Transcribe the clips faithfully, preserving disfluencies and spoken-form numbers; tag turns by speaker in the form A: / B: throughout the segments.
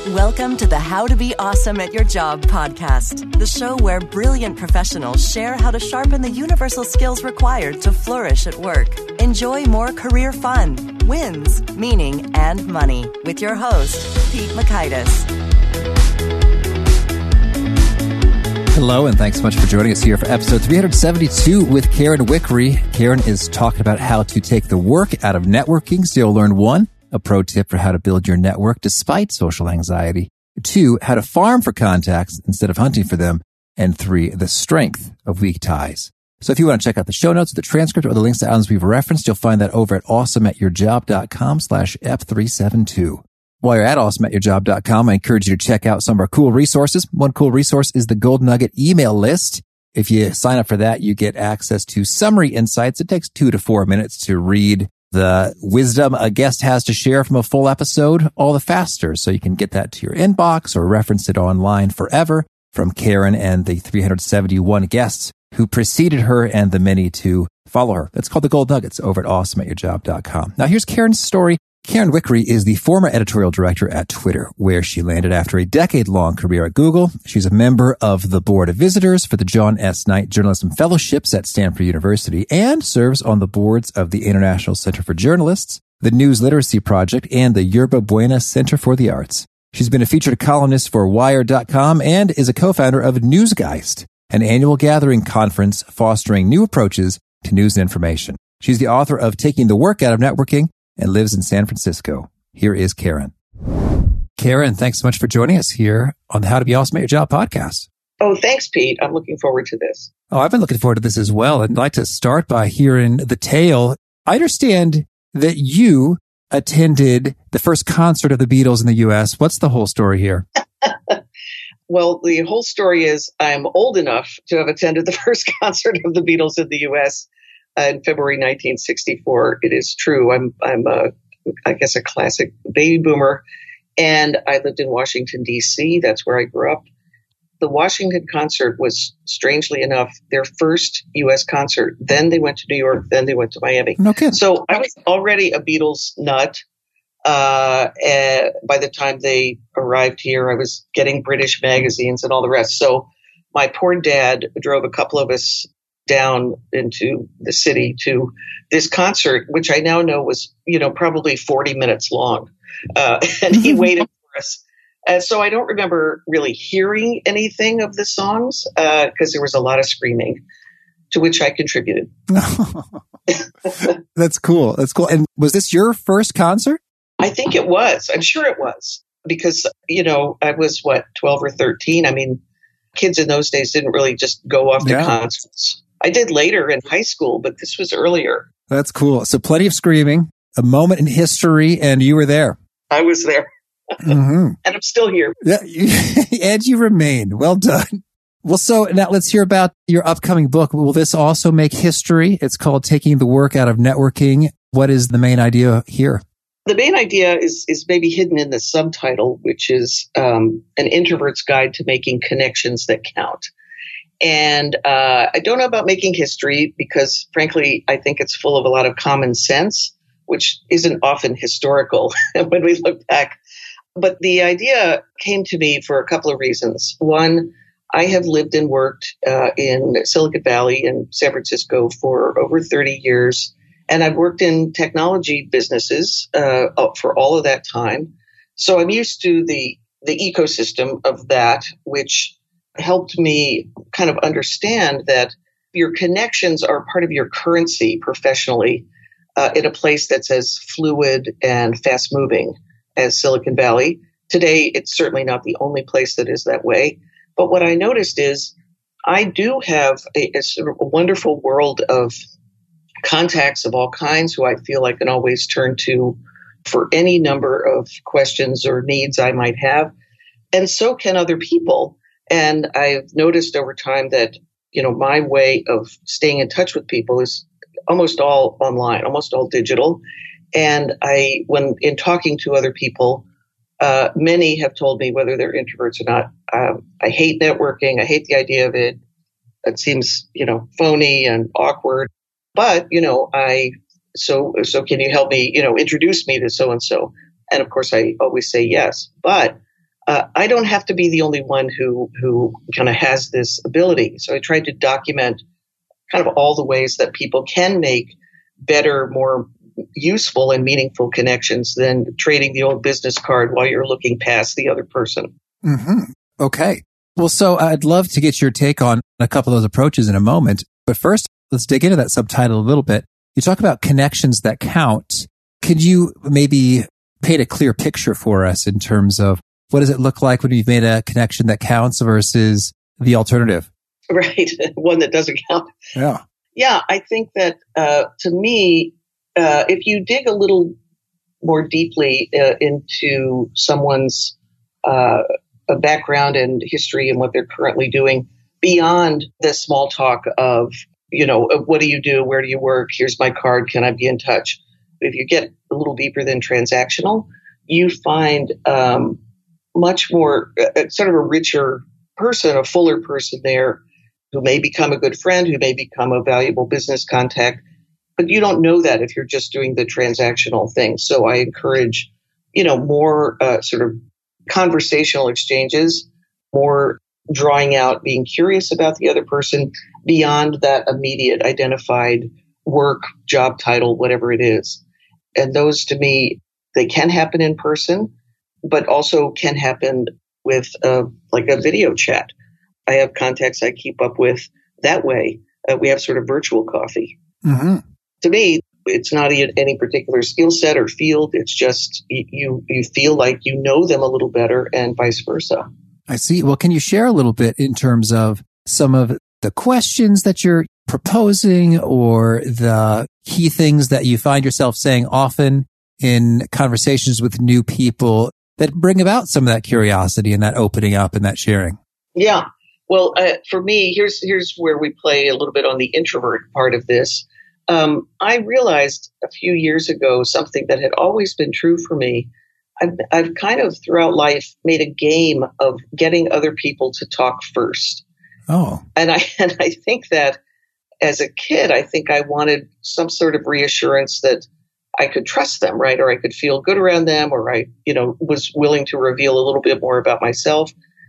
A: Welcome to the How to Be Awesome at Your Job podcast, the show where brilliant professionals share how to sharpen the universal skills required to flourish at work. Enjoy more career fun, wins, meaning, and money with your host, Pete Mockaitis.
B: Hello, and thanks so much for joining us here for episode three seventy-two with Karen Wickery. Karen is talking about how to take the work out of networking, so you'll learn one, a pro tip for how to build your network despite social anxiety. Two, how to farm for contacts instead of hunting for them. And three, the strength of weak ties. So if you want to check out the show notes, the transcript, or the links to items we've referenced, you'll find that over at awesomeatyourjob.com slash F372. While you're at awesome at your job dot com, I encourage you to check out some of our cool resources. One cool resource is the Gold Nugget email list. If you sign up for that, you get access to summary insights. It takes two to four minutes to read the wisdom a guest has to share from a full episode all the faster. So you can get that to your inbox or reference it online forever from Karen and the three hundred seventy-one guests who preceded her and the many to follow her. That's called the Gold Nuggets over at awesome at your job dot com. Now here's Karen's story. Karen Wickery is the former editorial director at Twitter, where she landed after a decade-long career at Google. She's a member of the board of visitors for the John S. Knight Journalism Fellowships at Stanford University and serves on the boards of the International Center for Journalists, the News Literacy Project, and the Yerba Buena Center for the Arts. She's been a featured columnist for Wired dot com and is a co-founder of Newsgeist, an annual gathering conference fostering new approaches to news and information. She's the author of Taking the Work Out of Networking and lives in San Francisco. Here is Karen. Karen, thanks so much for joining us here on the How to Be Awesome at Your Job podcast.
C: Oh, thanks, Pete. I'm looking forward to this.
B: Oh, I've been looking forward to this as well. I'd like to start by hearing the tale. I understand that you attended the first concert of the Beatles in the U S. What's the whole story here?
C: Well, the whole story is I'm old enough to have attended the first concert of the Beatles in the U S Uh, in February nineteen sixty-four. It is true. I'm, I'm a, I guess, a classic baby boomer, and I lived in Washington, D C. That's where I grew up. The Washington concert was, strangely enough, their first U S concert. Then they went to New York. Then they went to Miami.
B: Okay.
C: So I was already a Beatles nut. Uh, and by the time they arrived here, I was getting British magazines and all the rest. So my poor dad drove a couple of us down into the city to this concert, which I now know was, you know, probably forty minutes long. Uh, and he waited for us. And so I don't remember really hearing anything of the songs because uh, there was a lot of screaming, to which I contributed.
B: That's cool. That's cool. And was this your first concert?
C: I think it was. I'm sure it was because, you know, I was, what, twelve or thirteen? I mean, kids in those days didn't really just go off to
B: yeah.
C: concerts. I did later in high school, but this was earlier.
B: That's cool. So plenty of screaming, a moment in history, and you were there.
C: I was there. Mm-hmm. And I'm still here.
B: Yeah, and you remain. Well done. Well, so now let's hear about your upcoming book. Will this also make history? It's called Taking the Work Out of Networking. What is the main idea here?
C: The main idea is is maybe hidden in the subtitle, which is um, An Introvert's Guide to Making Connections That Count. And uh, I don't know about making history because, frankly, I think it's full of a lot of common sense, which isn't often historical when we look back. But the idea came to me for a couple of reasons. One, I have lived and worked uh, in Silicon Valley in San Francisco for over thirty years. And I've worked in technology businesses uh, for all of that time. So I'm used to the the ecosystem of that, which helped me kind of understand that your connections are part of your currency professionally uh, in a place that's as fluid and fast moving as Silicon Valley. Today, it's certainly not the only place that is that way. But what I noticed is I do have a, a sort of a wonderful world of contacts of all kinds who I feel I can always turn to for any number of questions or needs I might have. And so can other people. And I've noticed over time that, you know, my way of staying in touch with people is almost all online, almost all digital. And I, when in talking to other people, uh, many have told me, whether they're introverts or not, um, I hate networking. I hate the idea of it. It seems, you know, phony and awkward. But, you know, I, so, so can you help me, you know, introduce me to so-and-so? And of course, I always say yes. But uh, I don't have to be the only one who, who kind of has this ability. So I tried to document kind of all the ways that people can make better, more useful and meaningful connections than trading the old business card while you're looking past the other person.
B: Mm-hmm. Okay. Well, so I'd love to get your take on a couple of those approaches in a moment. But first, let's dig into that subtitle a little bit. You talk about connections that count. Could you maybe paint a clear picture for us in terms of what does it look like when you've made a connection that counts versus the alternative?
C: Right. One that doesn't count.
B: Yeah.
C: Yeah. I think that, uh, to me, uh, if you dig a little more deeply uh, into someone's uh, background and history and what they're currently doing beyond the small talk of, you know, what do you do? Where do you work? Here's my card. Can I be in touch? But if you get a little deeper than transactional, you find um, much more, uh, sort of a richer person, a fuller person there who may become a good friend, who may become a valuable business contact. But you don't know that if you're just doing the transactional thing. So I encourage, you know, more uh, sort of conversational exchanges, more drawing out, being curious about the other person beyond that immediate identified work, job title, whatever it is. And those, to me, they can happen in person, but also can happen with uh, like a video chat. I have contacts I keep up with that way. Uh, we have sort of virtual coffee.
B: Mm-hmm.
C: To me, it's not any particular skill set or field. It's just you you feel like you know them a little better and vice versa.
B: I see. Well, can you share a little bit in terms of some of the questions that you're proposing or the key things that you find yourself saying often in conversations with new people that bring about some of that curiosity and that opening up and that sharing?
C: Yeah. Well, uh, for me, here's here's where we play a little bit on the introvert part of this. Um, I realized a few years ago something that had always been true for me. I've, I've kind of throughout life made a game of getting other people to talk first.
B: Oh,
C: and I and I think that as a kid, I think I wanted some sort of reassurance that I could trust them, right, or I could feel good around them, or I, you know, was willing to reveal a little bit more about myself.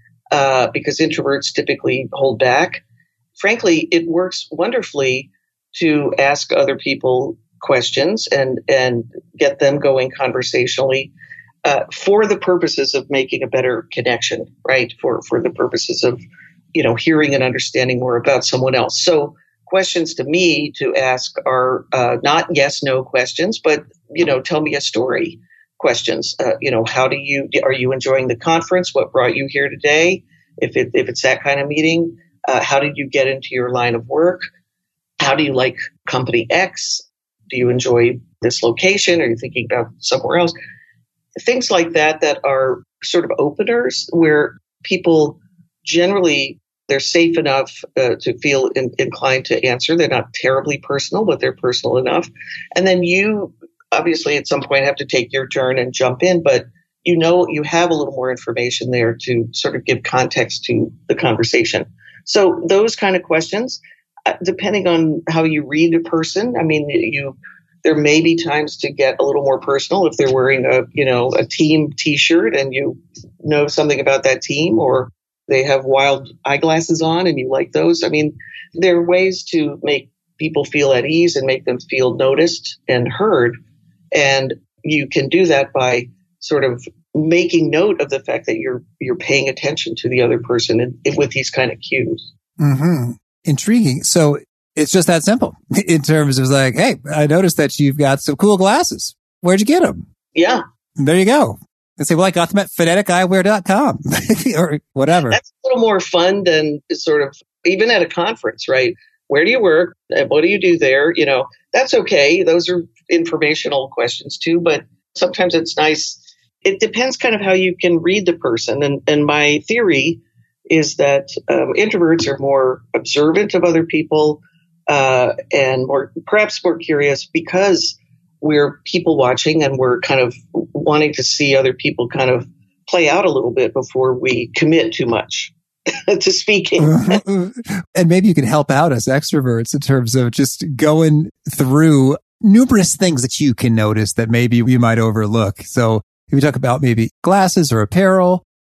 C: Uh, because introverts typically hold back. Frankly, it works wonderfully to ask other people questions and, and get them going conversationally uh, for the purposes of making a better connection, right? For, for the purposes of, you know, hearing and understanding more about someone else. So questions to me to ask are uh, not yes, no questions, but, you know, tell me a story. Questions, uh, you know, how do you, are you enjoying the conference? What brought you here today? If it, if it's that kind of meeting, uh, how did you get into your line of work? How do you like company X? Do you enjoy this location? Are you thinking about somewhere else? Things like that, that are sort of openers where people generally, they're safe enough uh, to feel in, inclined to answer. They're not terribly personal, but they're personal enough. And then you, obviously, at some point have to take your turn and jump in, but you know you have a little more information there to sort of give context to the conversation. So those kind of questions, uh, depending on how you read a person, I mean, you there may be times to get a little more personal if they're wearing a you know a team T-shirt and you know something about that team, or they have wild eyeglasses on and you like those. I mean, there are ways to make people feel at ease and make them feel noticed and heard. And you can do that by sort of making note of the fact that you're you're paying attention to the other person and, and with these kind of cues.
B: Mm-hmm. Intriguing. So it's just that simple in terms of like, hey, I noticed that you've got some cool glasses. Where'd you get them?
C: Yeah.
B: And there you go. And say, well, I got them at phonetic eyewear dot com or whatever.
C: That's a little more fun than sort of even at a conference, right? Where do you work? What do you do there? You know, that's okay. Those are informational questions too, but sometimes it's nice. It depends kind of how you can read the person. And, and my theory is that um, introverts are more observant of other people uh, and more, perhaps more curious because we're people watching and we're kind of wanting to see other people kind of play out a little bit before we commit too much to speaking.
B: And maybe you can help out us extroverts in terms of just going through numerous things that you can notice that maybe we might overlook. So if we talk about maybe glasses or apparel,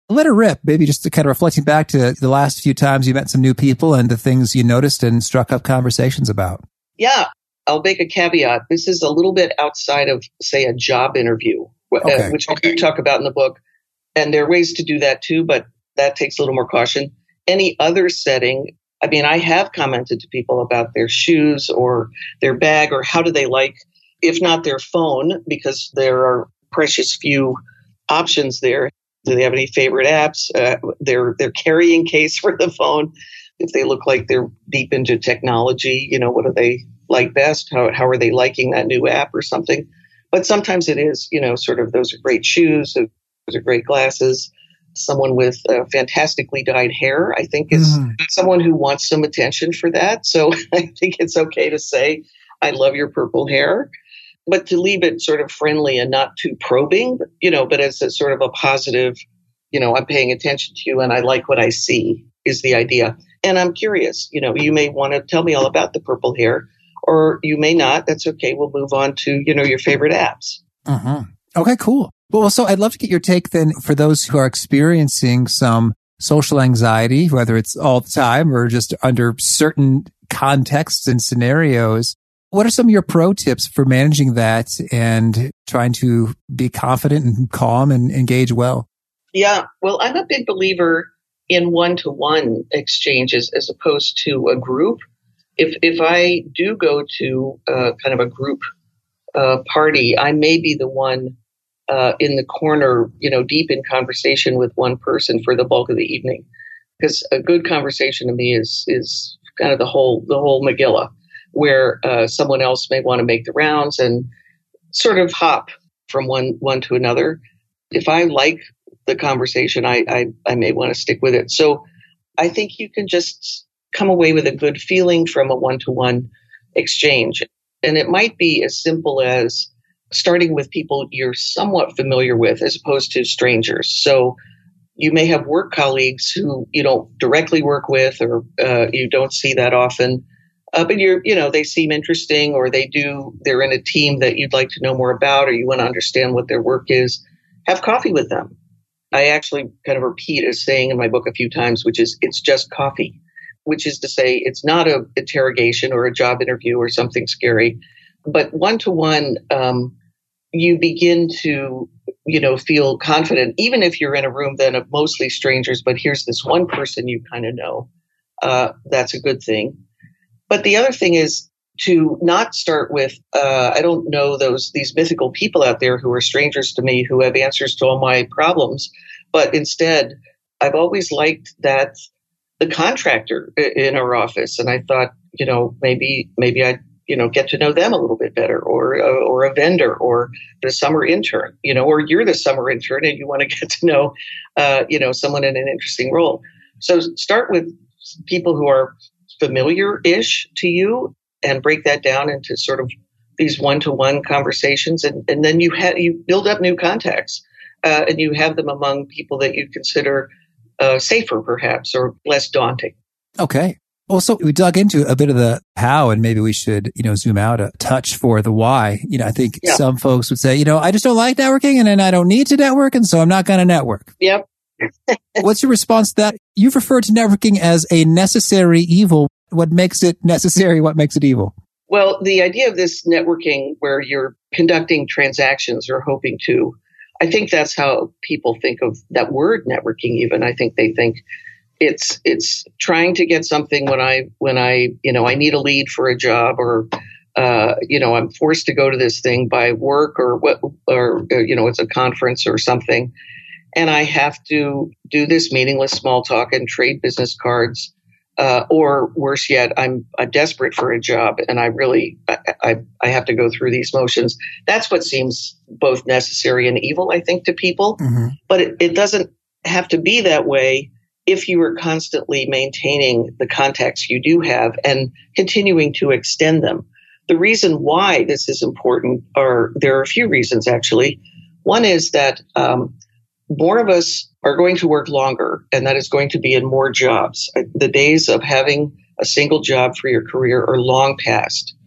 B: let her rip. Maybe just to kind of reflecting back to the last few times you met some new people and the things you noticed and struck up conversations about.
C: Yeah, I'll make a caveat. This is a little bit outside of, say, a job interview,
B: okay.
C: uh, which okay. I talk about in the book. And there are ways to do that too, but that takes a little more caution. Any other setting, I mean, I have commented to people about their shoes or their bag or how do they like, if not their phone, because there are precious few options there. Do they have any favorite apps? Uh, their their carrying case for the phone. If they look like they're deep into technology, you know, what do they like best? How how are they liking that new app or something? But sometimes it is, you know, sort of those are great shoes, those are great glasses. Someone with uh, fantastically dyed hair, I think, is mm. someone who wants some attention for that. So I think it's okay to say, I love your purple hair, but to leave it sort of friendly and not too probing, you know, but as a sort of a positive, you know, I'm paying attention to you and I like what I see is the idea. And I'm curious, you know, you may want to tell me all about the purple hair or you may not. That's okay. We'll move on to, you know, your favorite apps.
B: Uh-huh. Okay, cool. Well, so I'd love to get your take then for those who are experiencing some social anxiety, whether it's all the time or just under certain contexts and scenarios. What are some of your pro tips for managing that and trying to be confident and calm and engage well?
C: Yeah, well, I'm a big believer in one-to-one exchanges as opposed to a group. If if I do go to uh, kind of a group uh, party, I may be the one uh, in the corner, you know, deep in conversation with one person for the bulk of the evening. Because a good conversation to me is is kind of the whole the whole Megillah, where uh, someone else may want to make the rounds and sort of hop from one one to another. If I like the conversation, I, I, I may want to stick with it. So I think you can just come away with a good feeling from a one-to-one exchange. And it might be as simple as starting with people you're somewhat familiar with as opposed to strangers. So you may have work colleagues who you don't directly work with or uh, you don't see that often. Uh, but you're, you know, they seem interesting or they do, they're in a team that you'd like to know more about or you want to understand what their work is. Have coffee with them. I actually kind of repeat a saying in my book a few times, which is it's just coffee, which is to say it's not an interrogation or a job interview or something scary, but one-to-one, um, you begin to, you know, feel confident, even if you're in a room then of mostly strangers, but here's this one person you kind of know. Uh, that's a good thing. But the other thing is to not start with, uh, I don't know those these mythical people out there who are strangers to me who have answers to all my problems. But instead, I've always liked that the contractor in our office. And I thought, you know, maybe maybe I'd, you know, get to know them a little bit better or, uh, or a vendor or the summer intern, you know, or you're the summer intern and you want to get to know, uh, you know, someone in an interesting role. So start with people who are familiar-ish to you and break that down into sort of these one-to-one conversations. And, and then you ha- you build up new contacts uh, and you have them among people that you consider uh, safer, perhaps, or less daunting.
B: Okay. Well, so we dug into a bit of the how, and maybe we should, you know, zoom out a touch for the why. You know, I think yeah. some folks would say, you know, I just don't like networking and then I don't need to network. And so I'm not going to network.
C: Yep.
B: What's your response to that? You've referred to networking as a necessary evil. What makes it necessary? What makes it evil?
C: Well, the idea of this networking where you're conducting transactions or hoping to, I think that's how people think of that word networking even. I think they think it's it's trying to get something when I when I, you know, I need a lead for a job or, uh, you know, I'm forced to go to this thing by work or what, or, or, you know, it's a conference or something. And I have to do this meaningless small talk and trade business cards. Uh, or worse yet, I'm, I'm desperate for a job and I really, I, I, I have to go through these motions. That's what seems both necessary and evil, I think, to people. Mm-hmm. But it, it doesn't have to be that way if you are constantly maintaining the contacts you do have and continuing to extend them. The reason why this is important are, there are a few reasons actually. One is that, um, more of us are going to work longer, and that is going to be in more jobs. The days of having a single job for your career are long past.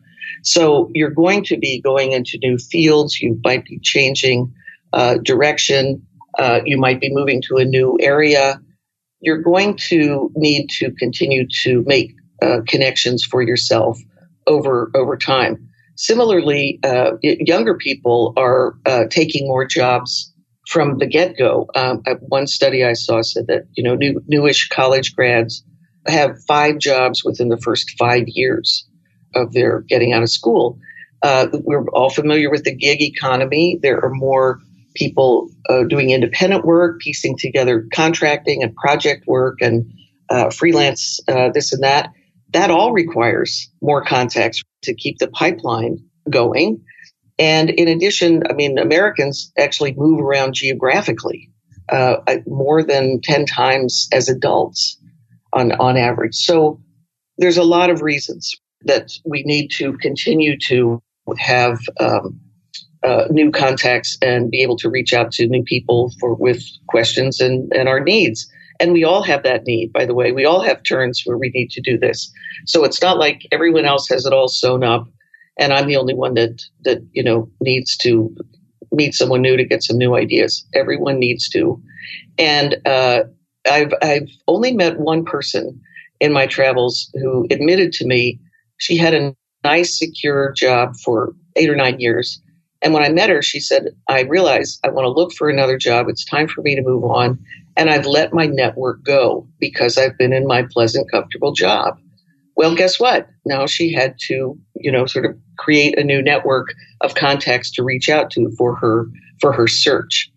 C: So you're going to be going into new fields. You might be changing uh, direction. Uh, you might be moving to a new area. You're going to need to continue to make uh, connections for yourself over over time. Similarly, uh, younger people are uh, taking more jobs from the get-go. Um, one study I saw said that you know new, newish college grads have five jobs within the first five years of their getting out of school. Uh, we're all familiar with the gig economy. There are more people uh, doing independent work, piecing together contracting and project work and uh, freelance uh, this and that. That all requires more contacts to keep the pipeline going. And in addition, I mean, Americans actually move around geographically uh, more than ten times as adults on, on average. So there's a lot of reasons that we need to continue to have um, uh, new contacts and be able to reach out to new people for with questions and, and our needs. And we all have that need, by the way. We all have turns where we need to do this. So it's not like everyone else has it all sewn up and I'm the only one that, that you know, needs to meet someone new to get some new ideas. Everyone needs to. And uh, I've I've only met one person in my travels who admitted to me she had a nice, secure job for eight or nine years. And when I met her, she said, I realize I want to look for another job. It's time for me to move on. And I've let my network go because I've been in my pleasant, comfortable job. Well, guess what? Now she had to, you know, sort of create a new network of contacts to reach out to for her, for her search.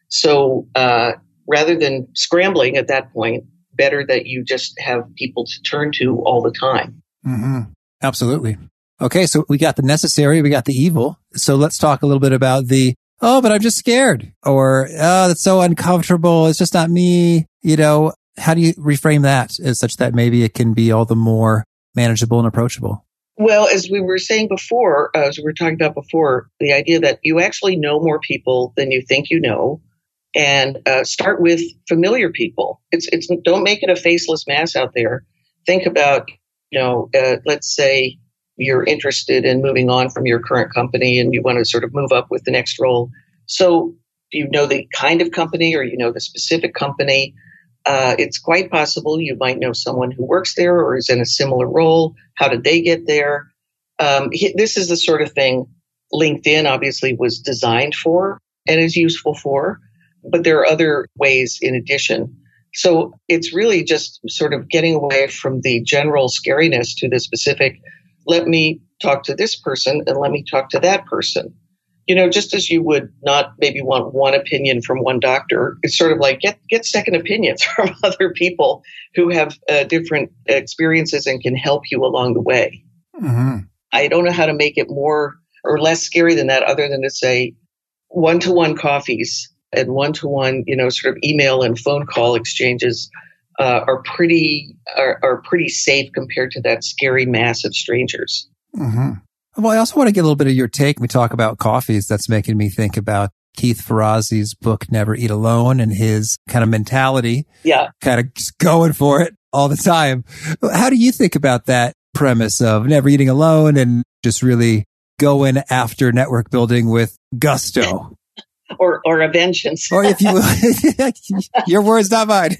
C: So uh, rather than scrambling at that point, better that you just have people to turn to all the time.
B: Mm-hmm. Absolutely. Okay, so we got the necessary, we got the evil. So let's talk a little bit about the, oh, but I'm just scared, or, oh, that's so uncomfortable. It's just not me. You know, how do you reframe that as such that maybe it can be all the more manageable and approachable?
C: Well, as we were saying before, uh, as we were talking about before, the idea that you actually know more people than you think you know, and uh, start with familiar people. It's it's don't make it a faceless mass out there. Think about, you know, uh, let's say you're interested in moving on from your current company and you want to sort of move up with the next role. So you know the kind of company or you know the specific company. Uh, it's quite possible you might know someone who works there or is in a similar role. How did they get there? Um, this is the sort of thing LinkedIn obviously was designed for and is useful for, but there are other ways in addition. So it's really just sort of getting away from the general scariness to the specific, let me talk to this person and let me talk to that person. You know, just as you would not maybe want one opinion from one doctor, it's sort of like get get second opinions from other people who have uh, different experiences and can help you along the way. Mm-hmm. I don't know how to make it more or less scary than that, other than to say one-to-one coffees and one-to-one, you know, sort of email and phone call exchanges uh, are pretty are, are pretty safe compared to that scary mass of strangers.
B: Mm-hmm. Well, I also want to get a little bit of your take. We talk about coffees. That's making me think about Keith Ferrazzi's book, Never Eat Alone, and his kind of mentality.
C: Yeah.
B: Kind of just going for it all the time. How do you think about that premise of never eating alone and just really going after network building with gusto?
C: or or a vengeance.
B: Or if you will, your words, not mine.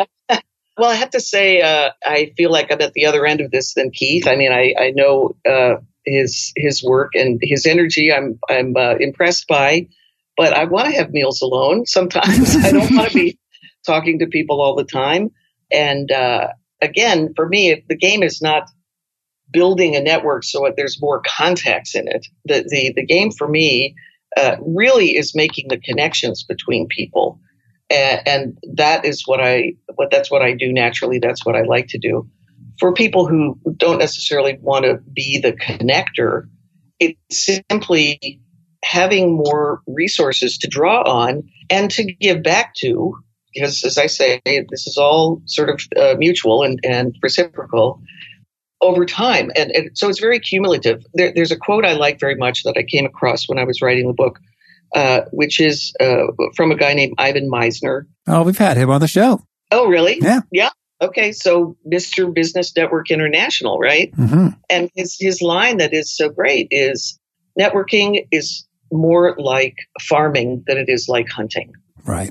C: Well, I have to say, uh, I feel like I'm at the other end of this than Keith. I mean, I, I know, uh, his, his work and his energy I'm, I'm, uh, impressed by, but I want to have meals alone sometimes. I don't want to be talking to people all the time. And, uh, again, for me, the game is not building a network so there's more contacts in it. The, the, the game for me, uh, really is making the connections between people. And, and that is what I, what that's what I do naturally. That's what I like to do. For people who don't necessarily want to be the connector, it's simply having more resources to draw on and to give back to, because as I say, this is all sort of uh, mutual and, and reciprocal over time. And, and so it's very cumulative. There, there's a quote I like very much that I came across when I was writing the book, uh, which is uh, from a guy named Ivan Misner.
B: Oh, we've had him on the show.
C: Oh, really?
B: Yeah.
C: Yeah. Okay, so Mister Business Network International, right? Mm-hmm. And his his line that is so great is networking is more like farming than it is like hunting.
B: Right.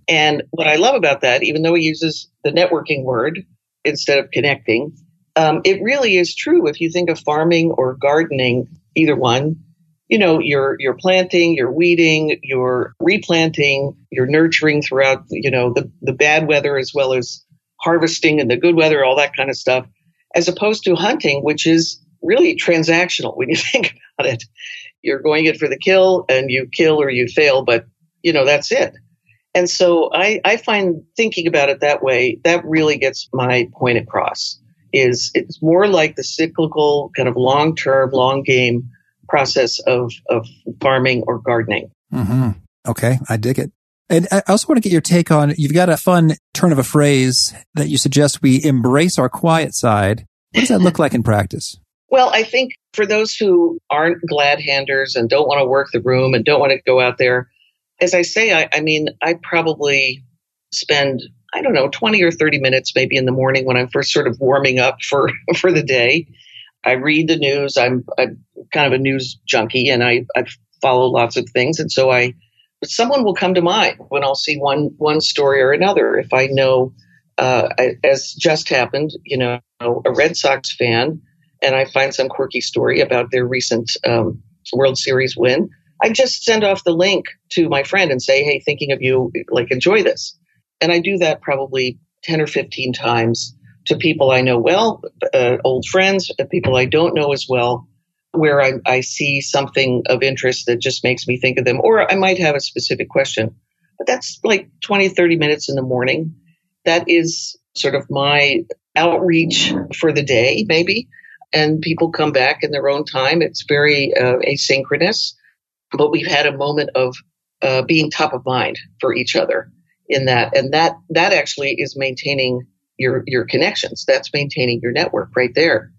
C: And what I love about that, even though he uses the networking word instead of connecting, um, it really is true. If you think of farming or gardening, either one, you know, you're you're planting, you're weeding, you're replanting, you're nurturing throughout, you know, the, the bad weather as well as harvesting and the good weather, all that kind of stuff, as opposed to hunting, which is really transactional when you think about it. You're going in for the kill and you kill or you fail, but, you know, that's it. And so I, I find thinking about it that way, that really gets my point across, is it's more like the cyclical kind of long-term, long game process of, of farming or gardening.
B: Mm-hmm. Okay, I dig it. And I also want to get your take on, you've got a fun turn of a phrase that you suggest we embrace our quiet side. What does that look like in practice?
C: Well, I think for those who aren't glad handers and don't want to work the room and don't want to go out there, as I say, I, I mean, I probably spend, I don't know, twenty or thirty minutes maybe in the morning when I'm first sort of warming up for, for the day. I read the news. I'm, I'm kind of a news junkie and I, I follow lots of things. And so I, someone will come to mind when I'll see one, one story or another. If I know, uh, I, as just happened, you know, a Red Sox fan, and I find some quirky story about their recent um, World Series win, I just send off the link to my friend and say, hey, thinking of you, like, enjoy this. And I do that probably ten or fifteen times to people I know well, uh, old friends, uh, people I don't know as well, where I, I see something of interest that just makes me think of them. Or I might have a specific question. But that's like twenty, thirty minutes in the morning. That is sort of my outreach for the day, maybe. And people come back in their own time. It's very uh, asynchronous. But we've had a moment of uh, being top of mind for each other in that. And that that actually is maintaining your your connections. That's maintaining your network right there.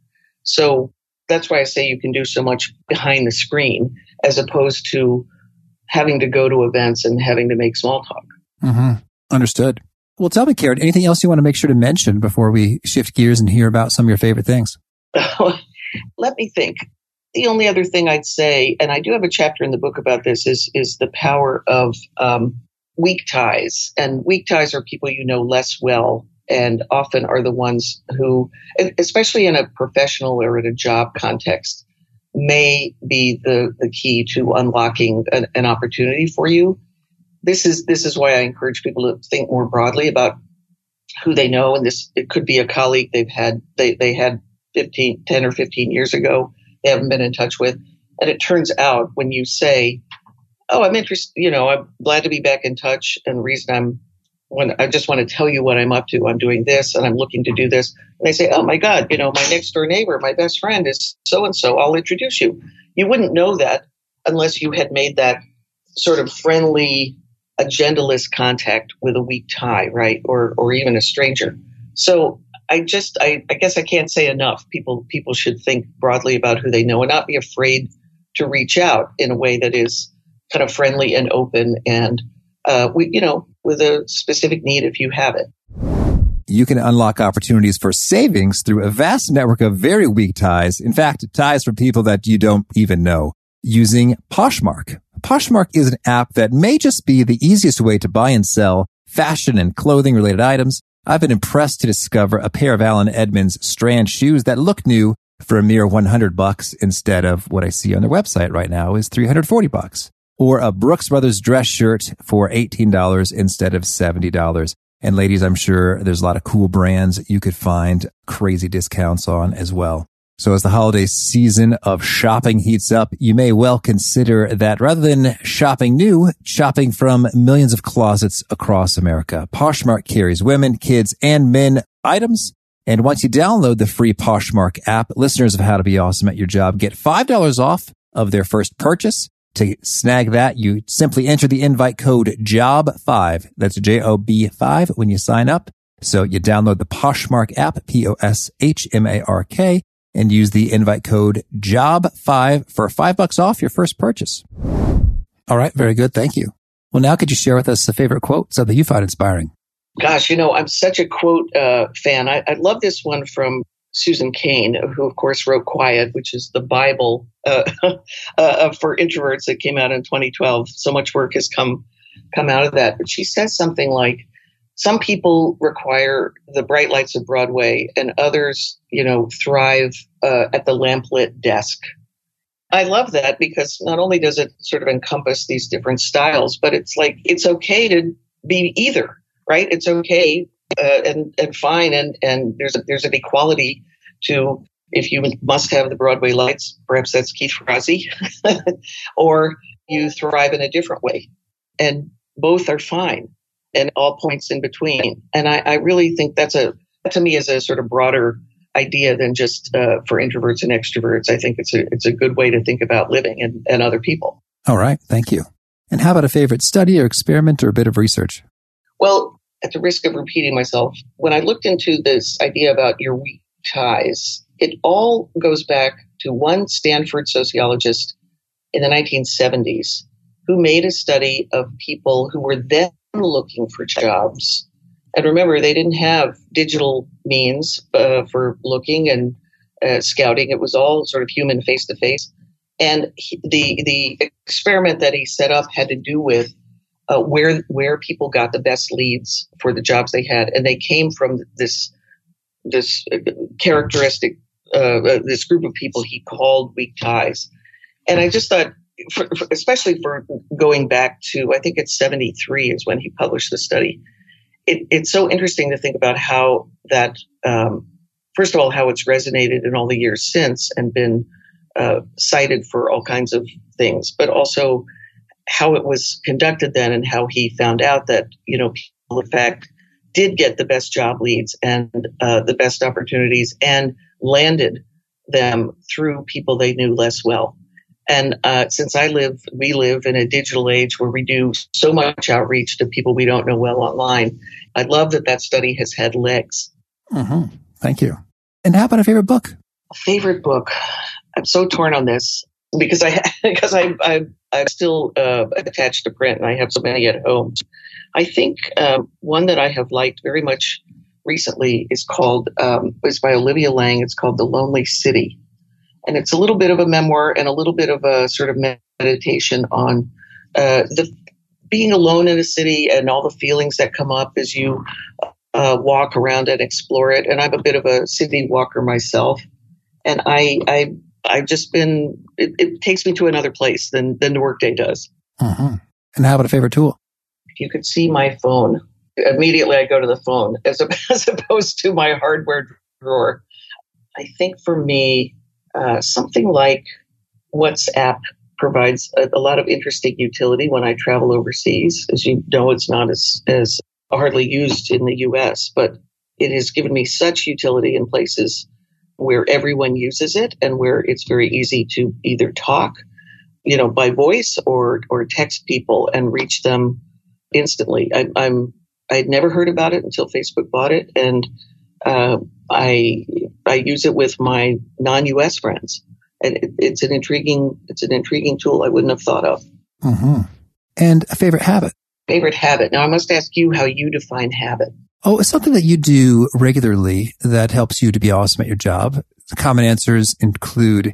C: So that's why I say you can do so much behind the screen as opposed to having to go to events and having to make small talk.
B: Mm-hmm. Understood. Well, tell me, Karen, anything else you want to make sure to mention before we shift gears and hear about some of your favorite things?
C: Let me think. The only other thing I'd say, and I do have a chapter in the book about this, is is the power of um, weak ties. And weak ties are people you know less well and often are the ones who, especially in a professional or in a job context, may be the, the key to unlocking an, an opportunity for you. This is this is why I encourage people to think more broadly about who they know. And this, it could be a colleague they've had, they, they had fifteen, ten or fifteen years ago, they haven't been in touch with. And it turns out when you say, oh, I'm interested, you know, I'm glad to be back in touch. And the reason I'm, when I just want to tell you what I'm up to, I'm doing this and I'm looking to do this. And they say, oh my God, you know, my next door neighbor, my best friend is so-and-so. I'll introduce you. You wouldn't know that unless you had made that sort of friendly, agendaless contact with a weak tie, right? Or, or even a stranger. So I just, I, I guess I can't say enough. People, people should think broadly about who they know and not be afraid to reach out in a way that is kind of friendly and open and, uh, we, you know, with a specific need if you have it.
B: You can unlock opportunities for savings through a vast network of very weak ties. In fact, ties from people that you don't even know using Poshmark. Poshmark is an app that may just be the easiest way to buy and sell fashion and clothing related items. I've been impressed to discover a pair of Allen Edmonds Strand shoes that look new for a mere one hundred bucks instead of what I see on their website right now is three hundred forty bucks. Or a Brooks Brothers dress shirt for eighteen dollars instead of seventy dollars. And ladies, I'm sure there's a lot of cool brands you could find crazy discounts on as well. So as the holiday season of shopping heats up, you may well consider that rather than shopping new, shopping from millions of closets across America. Poshmark carries women, kids, and men items. And once you download the free Poshmark app, listeners of How to Be Awesome at Your Job get five dollars off of their first purchase. To snag that, you simply enter the invite code job five. That's J O B five when you sign up. So you download the Poshmark app, P O S H M A R K, and use the invite code job five for five bucks off your first purchase. All right. Very good. Thank you. Well, now could you share with us a favorite quote, something you find inspiring? Gosh,
C: you know, I'm such a quote uh, fan. I, I love this one from Susan Cain, who, of course, wrote Quiet, which is the Bible uh, uh, for introverts that came out in twenty twelve. So much work has come come out of that. But she says something like, some people require the bright lights of Broadway and others, you know, thrive uh, at the lamplit desk. I love that because not only does it sort of encompass these different styles, but it's like, it's okay to be either, right? It's okay uh, and, and fine. And, and there's a, there's an equality to, if you must have the Broadway lights, perhaps that's Keith Ferrazzi, or you thrive in a different way. And both are fine. And all points in between. And I, I really think that's a, to me, is a sort of broader idea than just uh, for introverts and extroverts. I think it's a, it's a good way to think about living and, and other people.
B: All right. Thank you. And how about a favorite study or experiment or a bit of research?
C: Well, at the risk of repeating myself, when I looked into this idea about your weak ties, it all goes back to one Stanford sociologist in the nineteen seventies who made a study of people who were then looking for jobs. And remember, they didn't have digital means uh, for looking and uh, scouting. It was all sort of human face-to-face. And he, the the experiment that he set up had to do with uh, where where people got the best leads for the jobs they had. And they came from this this characteristic, uh, this group of people he called weak ties. And I just thought, For, for, especially for going back to, I think it's seventy-three is when he published the study. It, it's so interesting to think about how that, um, first of all, how it's resonated in all the years since and been uh, cited for all kinds of things, but also how it was conducted then and how he found out that, you know, people in fact did get the best job leads and uh, the best opportunities and landed them through people they knew less well. And uh, since I live, we live in a digital age where we do so much outreach to people we don't know well online. I love that that study has had legs.
B: Mm-hmm. Thank you. And how about a favorite book?
C: A favorite book. I'm so torn on this because I because I, I I'm still uh, attached to print and I have so many at home. I think um, one that I have liked very much recently is called um, is by Olivia Lang. It's called The Lonely City. And it's a little bit of a memoir and a little bit of a sort of meditation on uh, the being alone in a city and all the feelings that come up as you uh, walk around and explore it. And I'm a bit of a city walker myself, and I, I, I've just been. It, it takes me to another place than than the workday does.
B: Mm-hmm. And how about a favorite tool?
C: If you could see my phone, immediately I go to the phone as, a, as opposed to my hardware drawer. I think for me. Uh, something like WhatsApp provides a, a lot of interesting utility when I travel overseas. As you know, it's not as, as hardly used in the U S, but it has given me such utility in places where everyone uses it and where it's very easy to either talk, you know, by voice or or text people and reach them instantly. I, I'm I'd never heard about it until Facebook bought it, and uh, I I use it with my non-U S friends, and it, it's an intriguing it's an intriguing tool I wouldn't have thought of.
B: Mm-hmm. And a favorite habit.
C: Favorite habit. Now I must ask you how you define habit.
B: Oh, it's something that you do regularly that helps you to be awesome at your job. The common answers include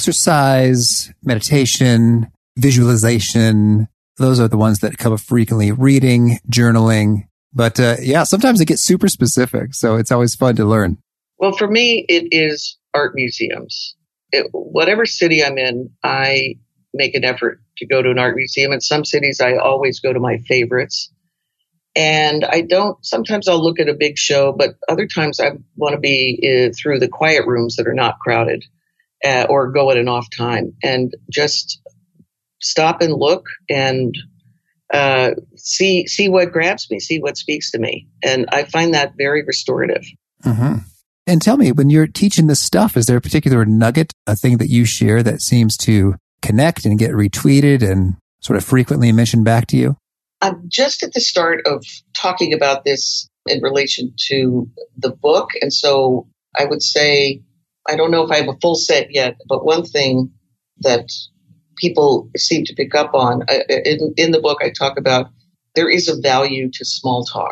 B: exercise, meditation, visualization. Those are the ones that come up frequently. Reading, journaling. But uh, yeah, sometimes it gets super specific. So it's always fun to learn.
C: Well, for me, it is art museums. It, whatever city I'm in, I make an effort to go to an art museum. In some cities, I always go to my favorites. And I don't, sometimes I'll look at a big show, but other times I want to be uh, through the quiet rooms that are not crowded uh, or go at an off time and just stop and look and uh, see, see what grabs me, see what speaks to me. And I find that very restorative.
B: Mm-hmm. And tell me, when you're teaching this stuff, is there a particular nugget, a thing that you share that seems to connect and get retweeted and sort of frequently mentioned back to you?
C: I'm just at the start of talking about this in relation to the book. And so I would say, I don't know if I have a full set yet, but one thing that people seem to pick up on, in, in the book, I talk about there is a value to small talk.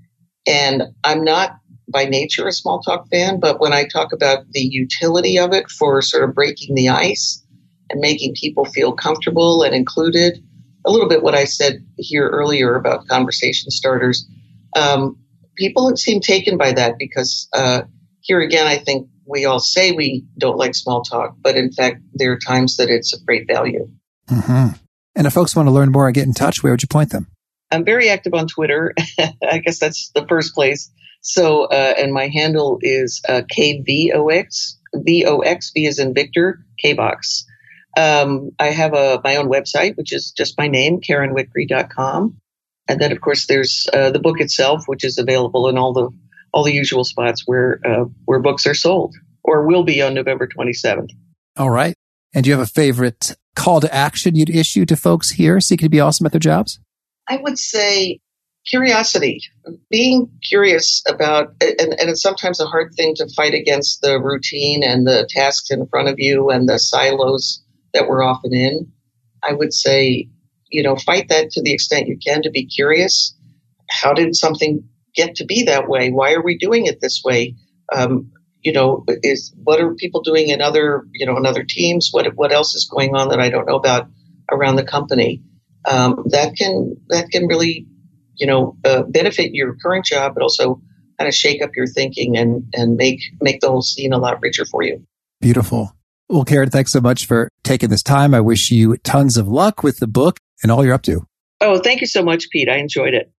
C: And I'm not by nature a small talk fan, but when I talk about the utility of it for sort of breaking the ice and making people feel comfortable and included, a little bit what I said here earlier about conversation starters. Um, people seem taken by that because uh, here again, I think we all say we don't like small talk, but in fact, there are times that it's of great value.
B: Mm-hmm. And if folks want to learn more and get in touch, where would you point them?
C: I'm very active on Twitter. I guess that's the first place. So, uh, and my handle is uh, K V O X, V O X, V as in Victor, K box. Um, I have a my own website, which is just my name, Karen Wickery dot com. And then, of course, there's uh, the book itself, which is available in all the all the usual spots where uh, where books are sold, or will be on November twenty-seventh.
B: All right. And do you have a favorite call to action you'd issue to folks here seeking to be awesome at their jobs?
C: I would say curiosity, being curious about, and, and it's sometimes a hard thing to fight against the routine and the tasks in front of you and the silos that we're often in. I would say, you know, fight that to the extent you can, to be curious. How did something get to be that way? Why are we doing it this way? Um, you know, is what are people doing in other, you know, in other teams? What what else is going on that I don't know about around the company? Um, that can that can really, you know, uh, benefit your current job, but also kind of shake up your thinking and and make make the whole scene a lot richer for you.
B: Beautiful. Well, Karen, thanks so much for taking this time. I wish you tons of luck with the book and all you're up to.
C: Oh, thank you so much, Pete. I enjoyed it.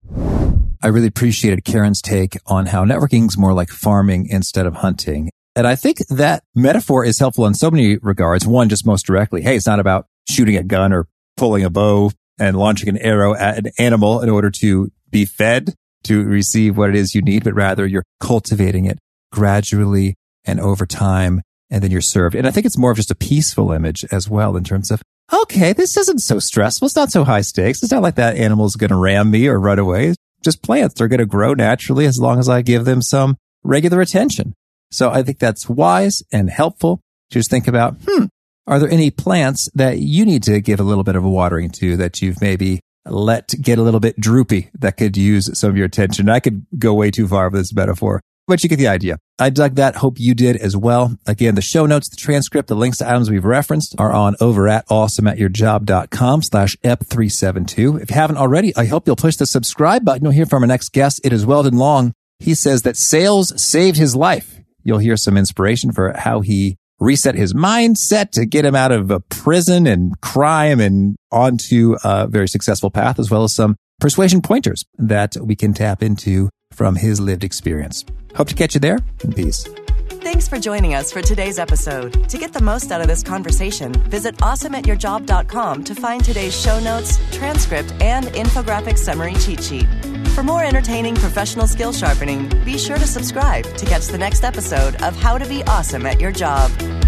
B: I really appreciated Karen's take on how networking is more like farming instead of hunting. And I think that metaphor is helpful in so many regards. One, just most directly, hey, it's not about shooting a gun or pulling a bow and launching an arrow at an animal in order to be fed, to receive what it is you need, but rather you're cultivating it gradually and over time, and then you're served. And I think it's more of just a peaceful image as well in terms of, okay, this isn't so stressful. It's not so high stakes. It's not like that animal's going to ram me or run away. Just plants. They're going to grow naturally as long as I give them some regular attention. So I think that's wise and helpful to just think about, hmm, are there any plants that you need to give a little bit of a watering to that you've maybe let get a little bit droopy that could use some of your attention? I could go way too far with this metaphor, but you get the idea. I dug that. Hope you did as well. Again, the show notes, the transcript, the links to items we've referenced are on over at awesomeatyourjob.com slash ep372. If you haven't already, I hope you'll push the subscribe button. You'll hear from our next guest. It is Weldon Long. He says that sales saved his life. You'll hear some inspiration for how he reset his mindset to get him out of a prison and crime and onto a very successful path, as well as some persuasion pointers that we can tap into from his lived experience. Hope to catch you there, and peace.
A: Thanks for joining us for today's episode. To get the most out of this conversation, visit awesome at your job dot com to find today's show notes, transcript, and infographic summary cheat sheet. For more entertaining professional skill sharpening, be sure to subscribe to catch the next episode of How to Be Awesome at Your Job.